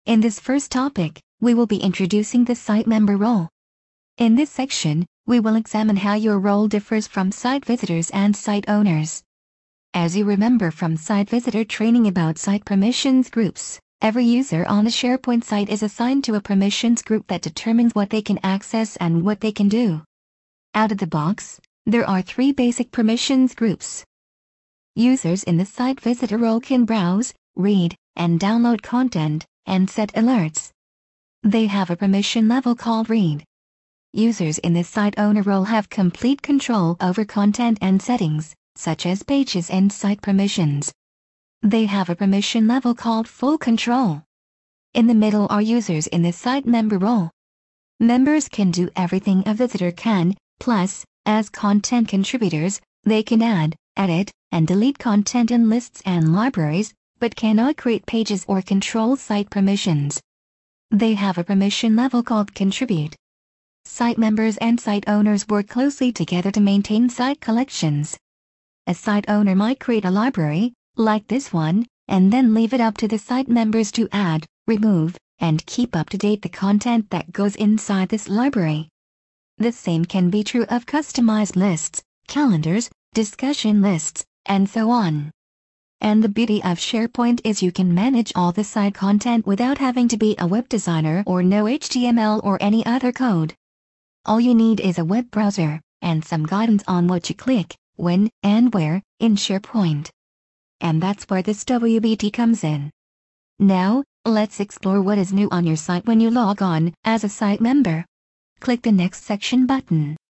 In this first topic, we will be introducing the site member role. In this section, we will examine how your role differs from site visitors and site owners. As you remember from site visitor training about site permissions groups, every user on a SharePoint site is assigned to a permissions group that determines what they can access and what they can do. Out of the box, there are 3 basic permissions groups. Users in the site visitor role can browse, read, and download content, and set alerts. They have a permission level called read. Users in the site owner role have complete control over content and settings, such as pages and site permissions. They have a permission level called full control. In the middle are users in the site member role. Members can do everything a visitor can, plus, as content contributors, they can add, edit, and delete content in lists and libraries, but cannot create pages or control site permissions. They have a permission level called contribute. Site members and site owners work closely together to maintain site collections. A site owner might create a library, like this one, and then leave it up to the site members to add, remove, and keep up to date the content that goes inside this library. The same can be true of customized lists, calendars, discussion lists, and so on. And the beauty of SharePoint is you can manage all the site content without having to be a web designer or know HTML or any other code. All you need is a web browser, and some guidance on what you click, when, and where, in SharePoint. And that's where this WBT comes in. Now, let's explore what is new on your site when you log on as a site member. Click the Next Section button.